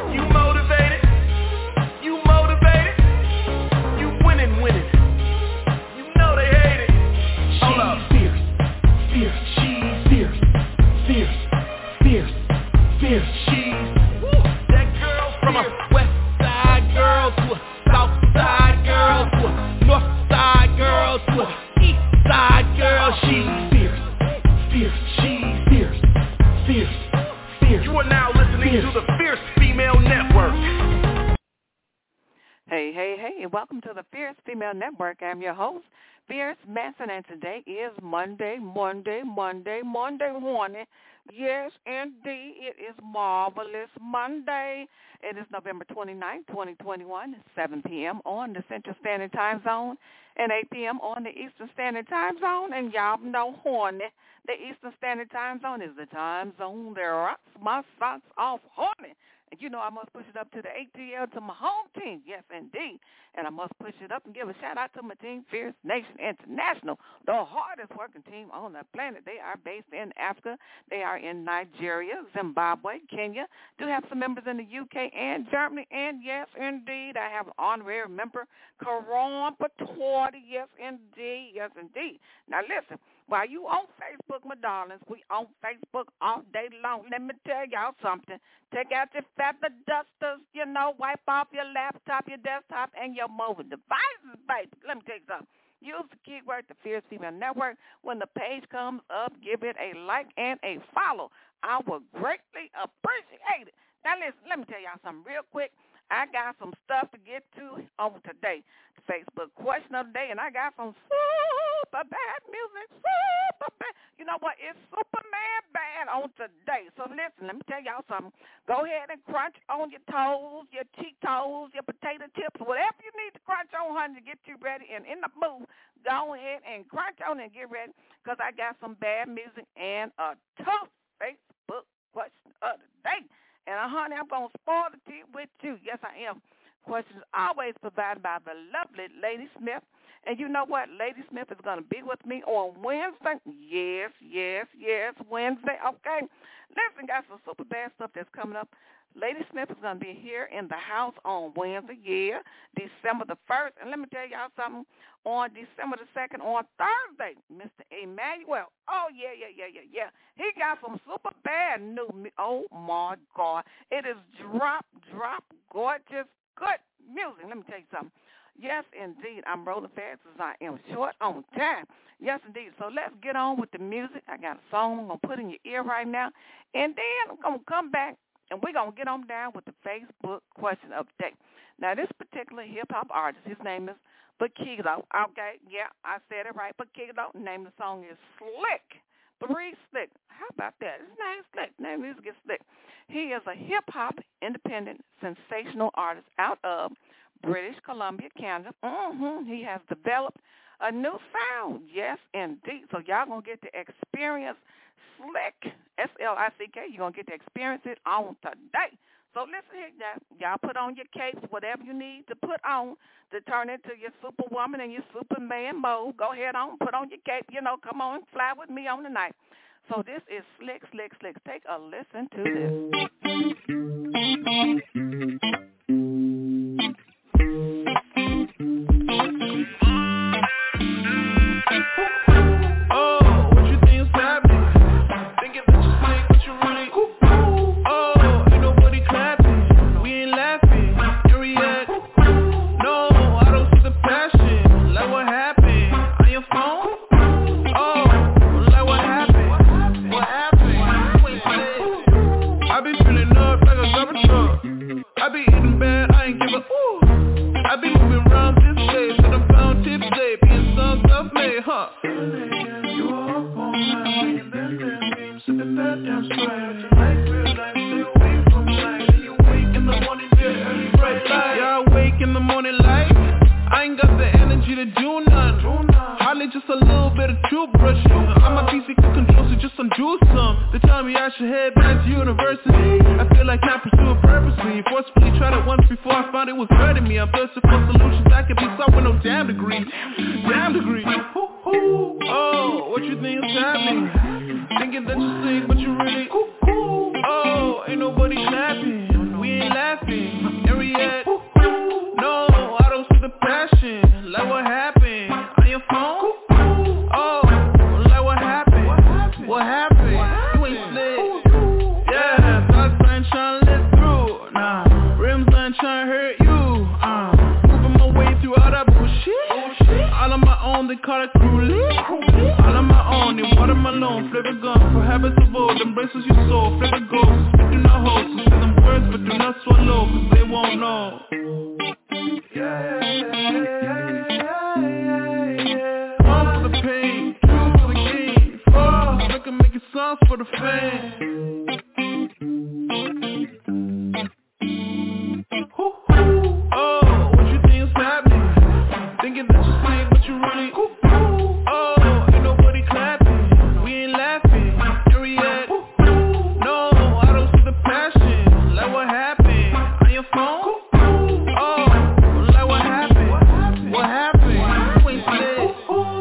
You motivated? You motivated? You winning. You know they hate it. Hold up. Fierce. She's fierce. She's that girl from a west side girl to a south side girl to a north side girl to a east side girl. She's fierce. She's fierce. You are now listening to the Fierce Female Network. Hey, welcome to the Fierce Female Network. I'm your host, Fierce Manson, and today is Monday morning. Yes, indeed, it is Marvelous Monday. It is November 29th, 2021, 7 p.m. on the Central Standard Time Zone and 8 p.m. on the Eastern Standard Time Zone. And y'all know, horny, the Eastern Standard Time Zone is the time zone that rocks my socks off, horny. And you know I must push it up to the ATL, to my home team, yes, indeed. And I must push it up and give a shout-out to my team, Fierce Nation International, the hardest working team on the planet. They are based in Africa. They are in Nigeria, Zimbabwe, Kenya. Do have some members in the UK and Germany. And, yes, indeed, I have an honorary member, Karan Patordi, yes, indeed. Now, listen. While you on Facebook, my darlings, we on Facebook all day long. Let me tell y'all something. Take out your feather dusters, wipe off your laptop, your desktop, and your mobile devices, baby. Let me tell you something. Use the keyword, the Fierce Female Network. When the page comes up, give it a like and a follow. I will greatly appreciate it. Now, listen, let me tell y'all something real quick. I got some stuff to get to on today. The Facebook question of the day, and I got some super bad music. Super bad. You know what? It's Superman bad on today. So listen, let me tell y'all something. Go ahead and crunch on your toes, your cheek toes, your potato chips, whatever you need to crunch on, honey, to get you ready and in the mood. Go ahead and crunch on and get ready, because I got some bad music and a tough Facebook question of the day. And, honey, I'm going to spoil the tea with you. Yes, I am. Questions always provided by the lovely Lady Smith. And you know what? Lady Smith is going to be with me on Wednesday. Yes, Wednesday. Okay. Listen, got some super bad stuff that's coming up. Lady Smith is going to be here in the house on Wednesday, December the 1st. And let me tell y'all something. On December the 2nd, on Thursday, Mr. Emmanuel. Oh, yeah. He got some super bad new music. Oh, my God. It is drop, gorgeous, good music. Let me tell you something. Yes, indeed. I'm rolling fast as I am short on time. Yes, indeed. So let's get on with the music. I got a song I'm going to put in your ear right now. And then I'm going to come back, and we're going to get on down with the Facebook question of the day. Now, this particular hip-hop artist, his name is Bakito. Okay, yeah, I said it right. Bakito. The name of the song is Slick. 3 Slick. How about that? His name is Slick. Name music is Slick. He is a hip-hop independent sensational artist out of British Columbia, Canada. He has developed a new sound. Yes, indeed. So y'all going to get to experience Slick, S-L-I-C-K. You're going to get to experience it on today. So listen here, y'all put on your capes, whatever you need to put on to turn into your superwoman and your Superman mode. Go ahead on, put on your cape, come on, fly with me on the night. So this is Slick. Take a listen to this. Thinking that you're sick, but you really, oh, ain't nobody clapping. We ain't laughing. them alone, flavor gun, for habits of old, embraces your soul, flavor gold, spit do not hold, so say them words, but do not swallow, cause they won't know. All for the pain, true for the game, fall, I can make it soft for the fame. Oh, what you think is happening? Thinking that you sick, but you really oh, ain't nobody clapping. We ain't laughing, you react. No, I don't see the passion. Like what happened? On your phone? Oh, like what happened? What happened? You ain't said.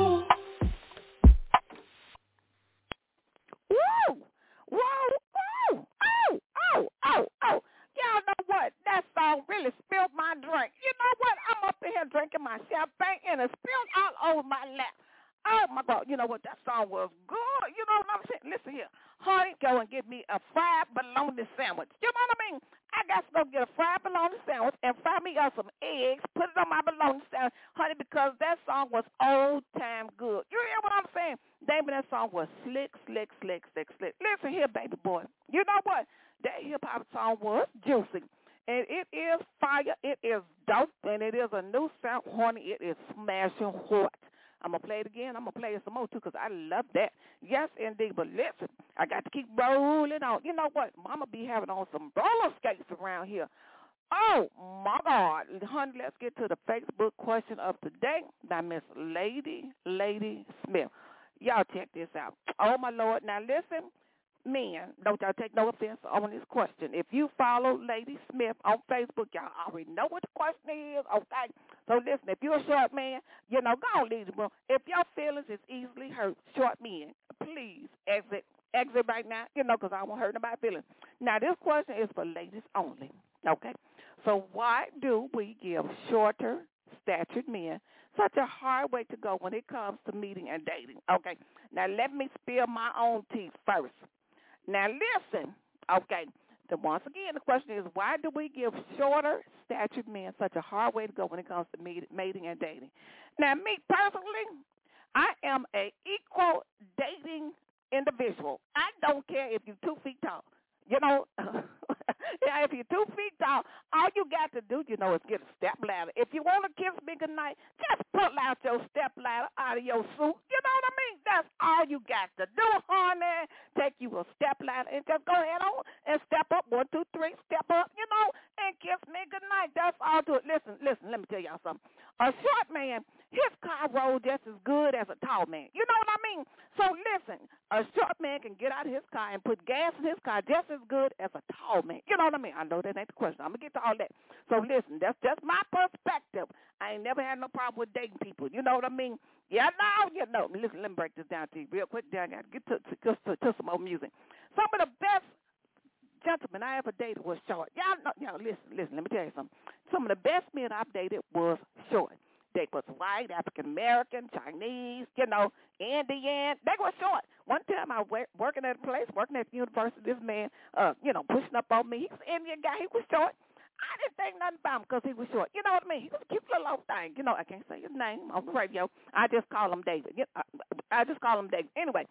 Whoa. Y'all know what? That song really spilled my drink. You know what? I'm up in here drinking my champagne and it spilled all over my lap. Oh, my God. You know what? That song was good. You know what I'm saying? Listen here. Honey, go and get me a fried bologna sandwich. You know what I mean? I got to go get a fried bologna sandwich and fry me up some eggs, put it on my bologna sandwich, honey, because that song was old time good. You hear what I'm saying? The name of that song was Slick. Listen here, baby boy. You know what? That hip-hop song was juicy. And it is fire. It is dope. And it is a new sound. Honey, it is smashing hot. I'm going to play it again. I'm going to play it some more, too, because I love that. Yes, indeed. But listen, I got to keep rolling on. You know what? Mama be having on some roller skates around here. Oh, my God. Honey, let's get to the Facebook question of the day by Miss Lady Smith. Y'all check this out. Oh, my Lord. Now, listen. Men, don't y'all take no offense on this question. If you follow Lady Smith on Facebook, y'all already know what the question is, okay? So listen, if you're a short man, you know, go on, leave the room. If your feelings is easily hurt, short men, please exit right now, you know, because I won't hurt nobody's feelings. Now, this question is for ladies only, okay? So why do we give shorter statured men such a hard way to go when it comes to meeting and dating? Okay, now let me spill my own tea first. Now, listen, okay, once again, the question is, why do we give shorter statured men such a hard way to go when it comes to mating and dating? Now, me personally, I am a equal dating individual. I don't care if you're 2 feet tall. You know, if you're 2 feet tall, all you got to do, you know, is get a step ladder. If you want to kiss me goodnight, just pull out your step ladder out of your suit. You know what I mean? That's all you got to do, honey. Take you a step ladder and just go ahead on and step up. 1, 2, 3, step up, you know, and kiss me goodnight. That's all to it. Listen, let me tell y'all something. A short man, his car rolls just as good as a tall man. You know what I mean? So listen, a short man can get out of his car and put gas in his car just as good as a tall man. You know what I mean? I know that ain't the question. I'm going to get to all that. So listen, that's just my perspective. I ain't never had no problem with dating people. You know what I mean? Yeah, now you know. Listen, let me break this down to you real quick. Then I got to get to some more music. Some of the best gentlemen I ever dated was short. Y'all know, listen, let me tell you something. Some of the best men I've dated was short. They was white, African-American, Chinese, you know, Indian. They were short. One time I was working at a place, working at the university, this man, you know, pushing up on me. He was an Indian guy. He was short. I didn't think nothing about him because he was short. You know what I mean? He was a cute little old thing. You know, I can't say his name on the radio. I just call him David. I just call him David. Anyway,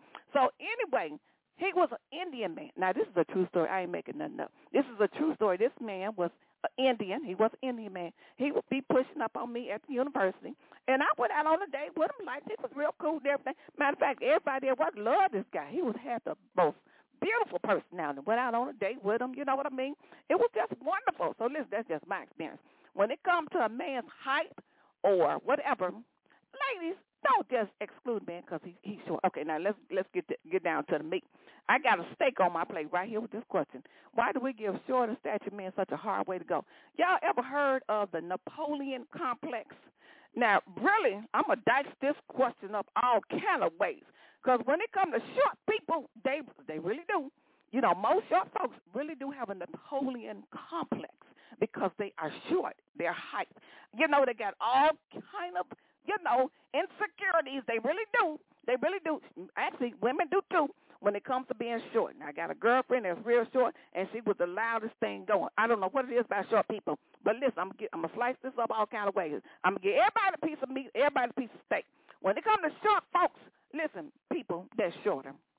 he was an Indian man. Now, this is a true story. I ain't making nothing up. This is a true story. This man was Indian. He was an Indian man. He would be pushing up on me at the university. And I went out on a date with him. Like, he was real cool and everything. Matter of fact, everybody at work loved this guy. He had the most beautiful personality. Went out on a date with him. You know what I mean? It was just wonderful. So, listen, that's just my experience. When it comes to a man's height or whatever, ladies, don't just exclude man because he's short. Okay, now let's get down to the meat. I got a steak on my plate right here with this question. Why do we give shorter statured men such a hard way to go? Y'all ever heard of the Napoleon complex? Now, really, I'm going to dice this question up all kind of ways because when it comes to short people, they really do. You know, most short folks really do have a Napoleon complex because they are short, their height. You know, they got all kind of, you know, insecurities. They really do. They really do. Actually, women do too when it comes to being short. Now, I got a girlfriend that's real short, and she was the loudest thing going. I don't know what it is about short people, but listen, I'm going to slice this up all kind of ways. I'm going to give everybody a piece of meat, everybody a piece of steak. When it comes to short folks, listen, people that's shorter,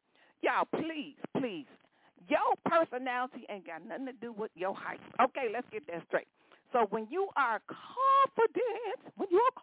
Y'all, please, please. Your personality ain't got nothing to do with your height. Okay, let's get that straight. So when you are confident,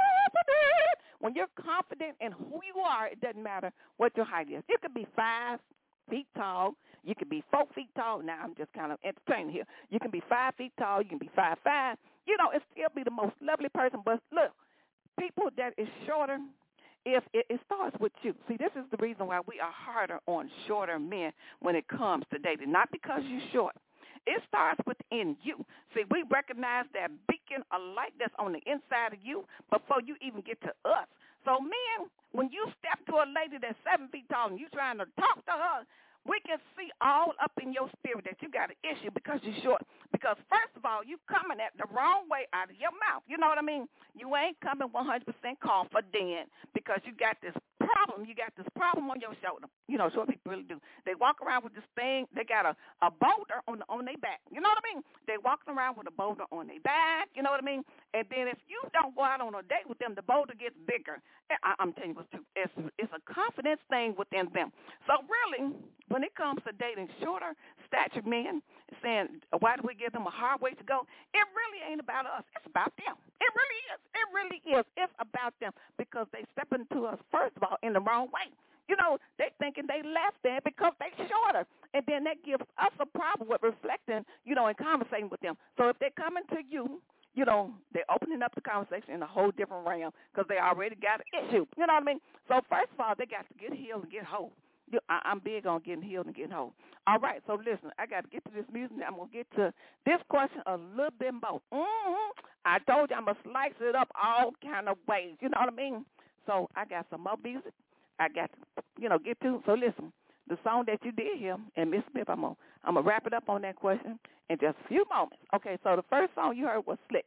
when you're confident in who you are, it doesn't matter what your height is. You could be 5 feet tall. You could be 4 feet tall. Now, I'm just kind of entertaining here. You can be 5 feet tall. You can be 5'5". You know, it still be the most lovely person. But look, people that is shorter, if it starts with you. See, this is the reason why we are harder on shorter men when it comes to dating. Not because you're short. It starts within you. See, we recognize that beacon of light that's on the inside of you before you even get to us. So, men, when you step to a lady that's 7 feet tall and you trying to talk to her, we can see all up in your spirit that you got an issue because you're short. Because, first of all, you coming at the wrong way out of your mouth. You know what I mean? You ain't coming 100% confident because you got this problem. You got this problem on your shoulder. You know, short people really do. They walk around with this thing. They got a boulder on their back. You know what I mean? They walking around with a boulder on their back. You know what I mean? And then if you don't go out on a date with them, the boulder gets bigger. I'm telling you what's true. It's a confidence thing within them. So really, when it comes to dating shorter statured men, saying, why do we give them a hard way to go? It really ain't about us. It's about them. It really is. It really is. It's about them because they step into us, first of all, in the wrong way. You know, they thinking they less than because they shorter. And then that gives us a problem with reflecting, you know, and conversating with them. So if they're coming to you, you know, they're opening up the conversation in a whole different realm because they already got an issue. You know what I mean? So first of all, they got to get healed and get whole. I'm big on getting healed and getting whole. All right, so listen, I got to get to this music. I'm going to get to this question a little bit more. I told you I'm going to slice it up all kind of ways. You know what I mean? So I got some more music I got to, you know, get to. So listen, the song that you did hear, and Miss Smith, I'm gonna wrap it up on that question in just a few moments. Okay, so the first song you heard was Slick,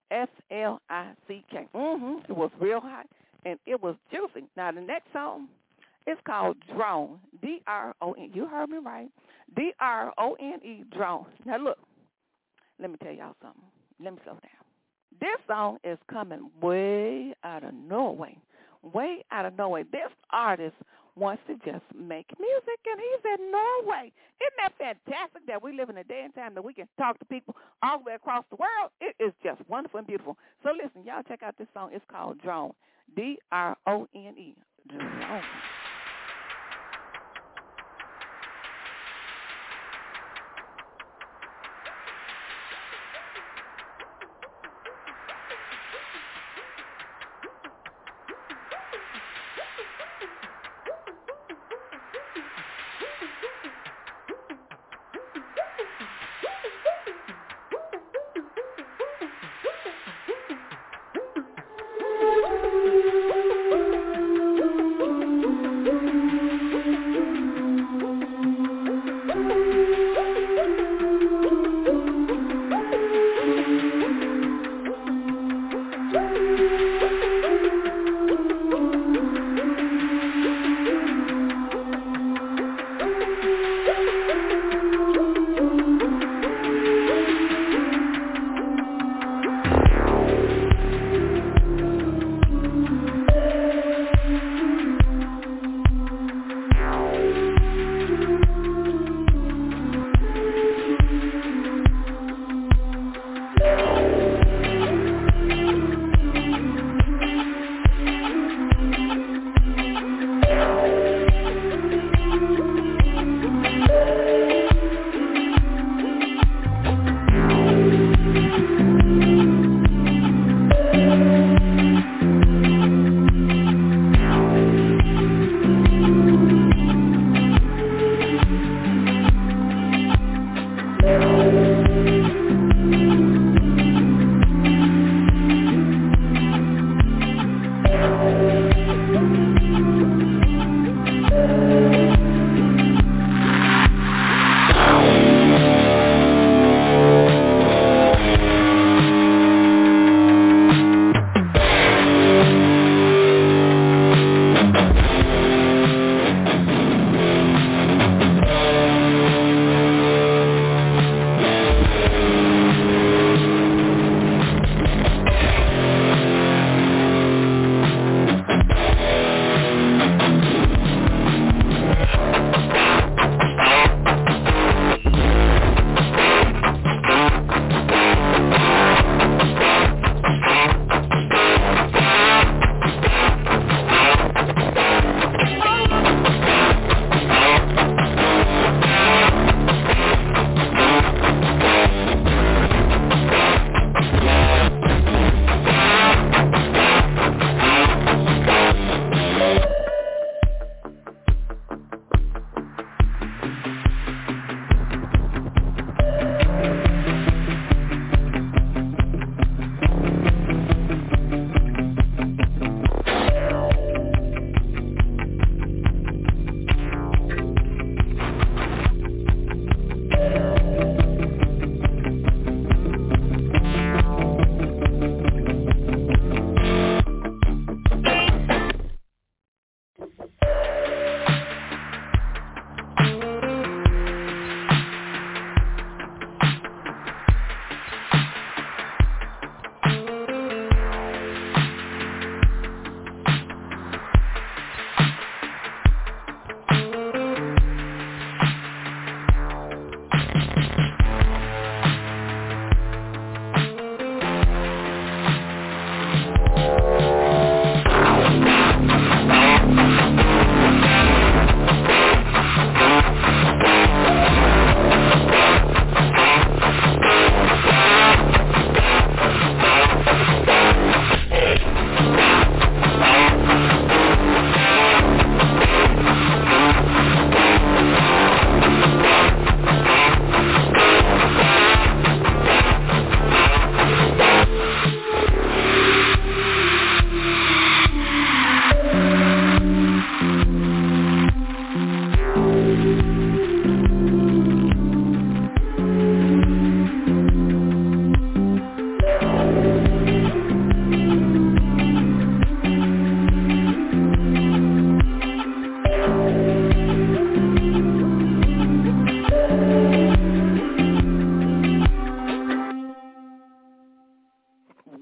S-L-I-C-K. It was real hot, and it was juicy. Now, the next song is called Drone, D-R-O-N. You heard me right. D-R-O-N-E, Drone. Now, look, let me tell y'all something. Let me slow down. This song is coming way out of Norway. Way out of Norway. This artist wants to just make music, and he's in Norway. Isn't that fantastic that we live in a day and time that we can talk to people all the way across the world? It is just wonderful and beautiful. So listen, y'all check out this song. It's called Drone, D-R-O-N-E, Drone.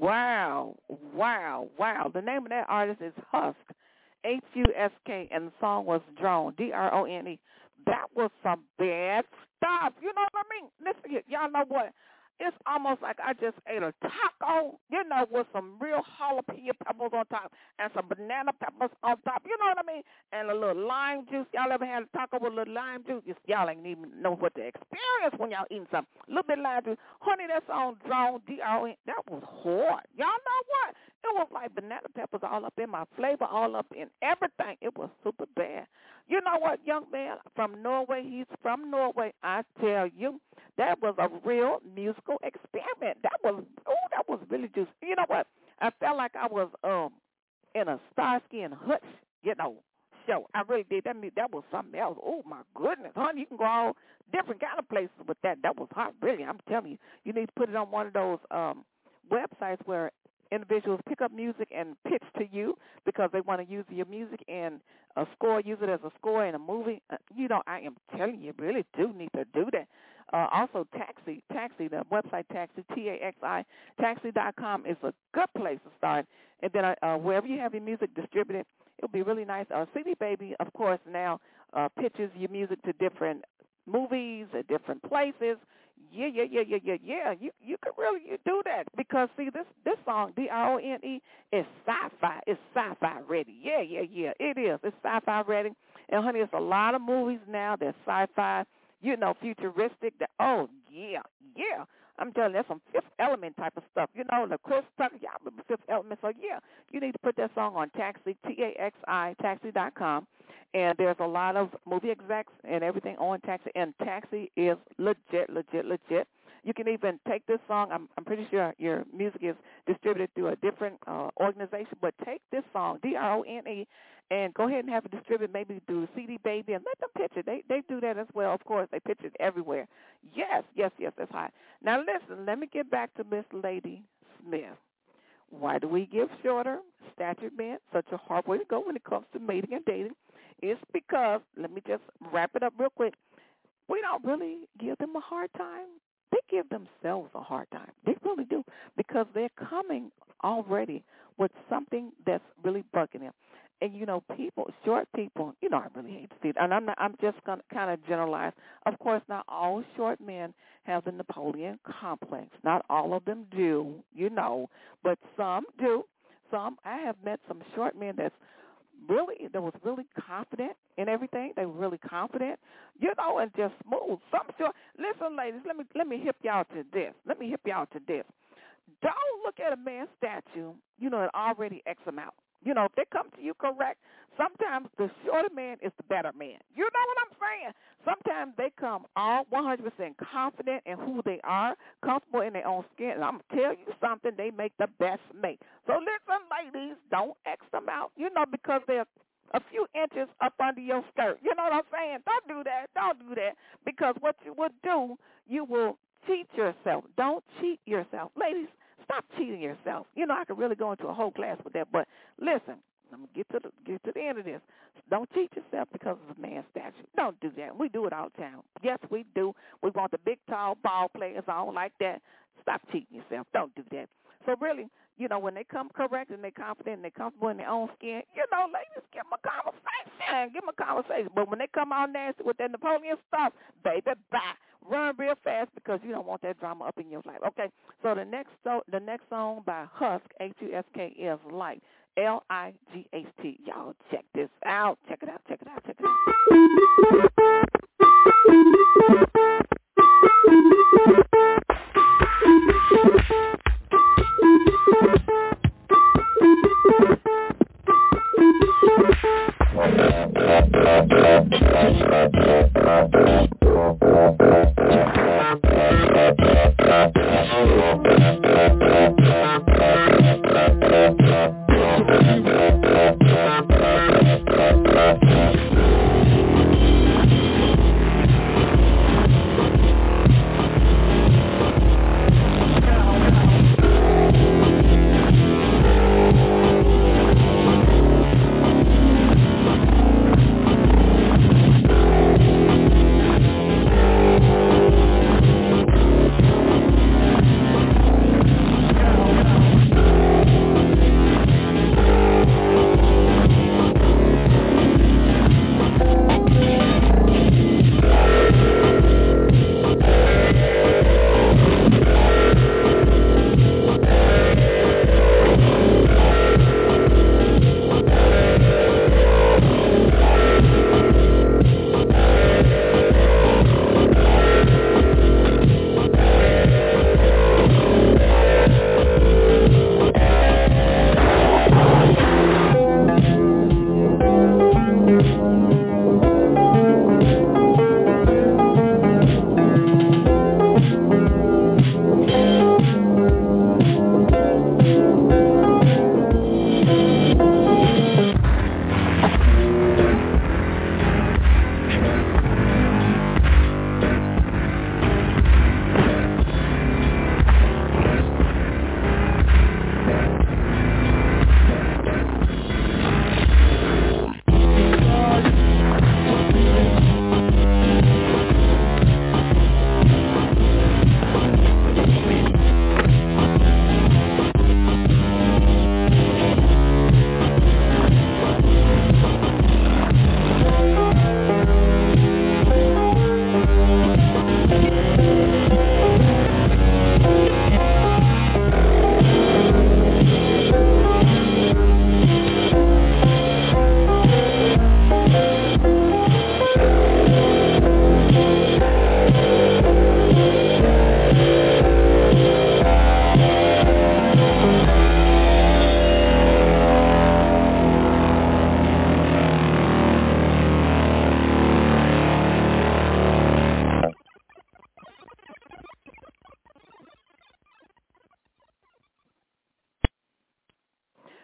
Wow. The name of that artist is Husk, Husk, and the song was Drone, Drone. That was some bad stuff. You know what I mean? Listen, y'all know what? It's almost like I just ate a taco, with some real jalapeno peppers on top and some banana peppers on top. You know what I mean? And a little lime juice. Y'all ever had a taco with a little lime juice? Y'all ain't even know what to experience when y'all eating something. A little bit of lime juice. Honey, that's on Drone, D-R-O-N. That was hard. Y'all know what? It was like banana peppers all up in my flavor, all up in everything. It was super bad. You know what, young man from Norway, he's from Norway. I tell you, that was a real musical experiment. That was really juicy. You know what? I felt like I was in a Starsky and Hutch, show. I really did. That was something else. Oh, my goodness, honey, you can go all different kind of places with that. That was hot, really. I'm telling you, you need to put it on one of those websites where individuals pick up music and pitch to you because they want to use your music and use it as a score in a movie. I am telling you, really do need to do that. Also, Taxi, the website Taxi, Taxi, Taxi.com is a good place to start. And then wherever you have your music distributed, it'll be really nice. CD Baby, of course, now pitches your music to different movies at different places. Yeah. You could really do that because, see, this song, D-R-O-N-E, is sci-fi. It's sci-fi ready. Yeah. It is. It's sci-fi ready. And, honey, it's a lot of movies now that's sci-fi, futuristic. Yeah. I'm telling you, that's some Fifth Element type of stuff. The Chris Tucker, y'all remember Fifth Element. So, yeah, you need to put that song on Taxi, T-A-X-I, Taxi.com. And there's a lot of movie execs and everything on Taxi. And Taxi is legit. You can even take this song. I'm pretty sure your music is distributed through a different organization. But take this song, D-R-O-N-E, and go ahead and have it distributed maybe through CD Baby and let them pitch it. They do that as well. Of course, they pitch it everywhere. Yes, that's hot. Now, listen, let me get back to Miss Lady Smith. Why do we give shorter statured men such a hard way to go when it comes to mating and dating? It's because, let me just wrap it up real quick, we don't really give them a hard time. They give themselves a hard time. They really do, because they're coming already with something that's really bugging them. And, short people, I really hate to see it. And I'm just going to kind of generalize. Of course, not all short men have the Napoleon complex. Not all of them do, but some do. I have met some short men that was really confident in everything. They were really confident, and just smooth. Some short. Listen, ladies, let me hip y'all to this. Don't look at a man's statue, and already X them out. If they come to you correct, sometimes the shorter man is the better man. You know what I'm saying? Sometimes they come all 100% confident in who they are, comfortable in their own skin. And I'm going to tell you something, they make the best mate. So listen, ladies, don't X them out, because they're a few inches up under your skirt. You know what I'm saying? Don't do that. Because what you would do, you will cheat yourself. Don't cheat yourself. Ladies, stop cheating yourself. I could really go into a whole class with that, but listen, I'm going to get to the end of this. Don't cheat yourself because of a man's statue. Don't do that. We do it all the time. Yes, we do. We want the big, tall ball players on like that. Stop cheating yourself. Don't do that. So really, when they come correct and they're confident and they're comfortable in their own skin, ladies, give them a conversation. But when they come out nasty with that Napoleon stuff, baby, bye. Run real fast because you don't want that drama up in your life. Okay, so the next song by Husk, Husk, is Light, L-I-G-H-T. Y'all check this out. Check it out.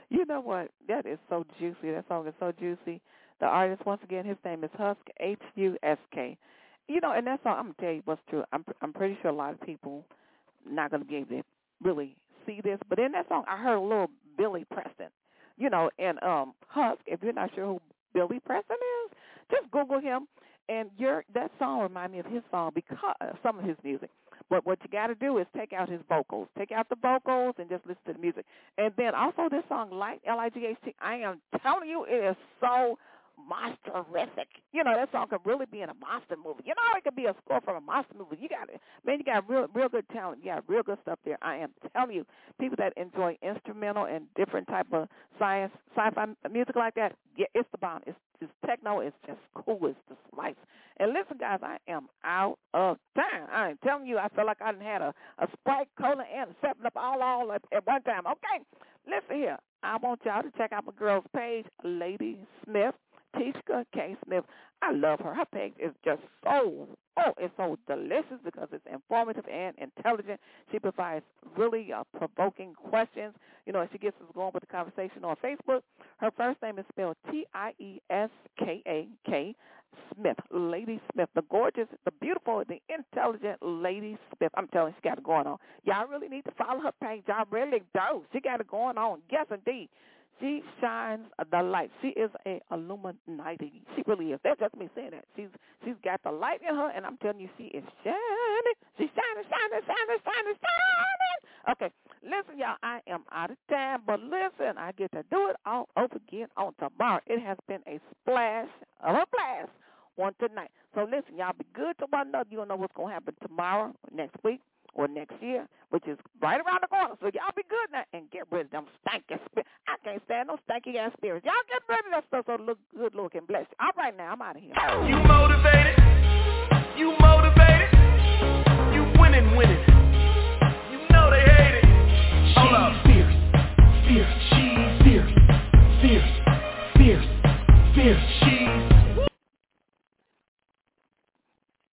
You know what? That is so juicy. That song is so juicy. The artist, once again, his name is Husk, Husk. You know, and that song, I'm going to tell you what's true. I'm pretty sure a lot of people not going to be able to really see this. But in that song, I heard a little Billy Preston. You know, and Husk, if you're not sure who Billy Preston is, just Google him. And that song reminds me of his song because some of his music. But what you got to do is take out his vocals. Take out the vocals and just listen to the music. And then also this song, Light, L-I-G-H-T, I am telling you, it is so monster-rific. You know, that song could really be in a monster movie. You know, it could be a score from a monster movie. You got it. Man, you got real good talent. You got real good stuff there. I am telling you, people that enjoy instrumental and different type of sci-fi music like that, yeah, it's the bomb. It's techno. It's just cool. It's the slice. And listen, guys, I am out of time. I am telling you, I feel like I done had a Sprite, Cola, and a 7-Up all at one time. Okay, listen here. I want y'all to check out my girl's page, Lady Smith. Tishka K. Smith. I love her. Her page is just it's so delicious because it's informative and intelligent. She provides really provoking questions. You know, she gets us going with the conversation on Facebook. Her first name is spelled Tieskak Smith, Lady Smith, the gorgeous, the beautiful, the intelligent Lady Smith. I'm telling you, she got it going on. Y'all really need to follow her page. Y'all really do. She got it going on. Yes, indeed. She shines the light. She is a Illuminati. She really is. That's just me saying that. She's got the light in her, and I'm telling you, she is shining. She's shining. Okay, listen, y'all, I am out of time, but listen, I get to do it all over again on tomorrow. It has been a splash of a blast on tonight. So listen, y'all, be good to one another. You don't know what's going to happen tomorrow, next week, or next year, which is right around the corner. So y'all be good now and get rid of them stinking spirits. I can't stand those stinky ass spirits. Y'all get rid of that stuff so look good looking. Bless you. All right now, I'm out of here. You motivated. You winning. You know they hate it. Hold up. Fierce. She's fierce.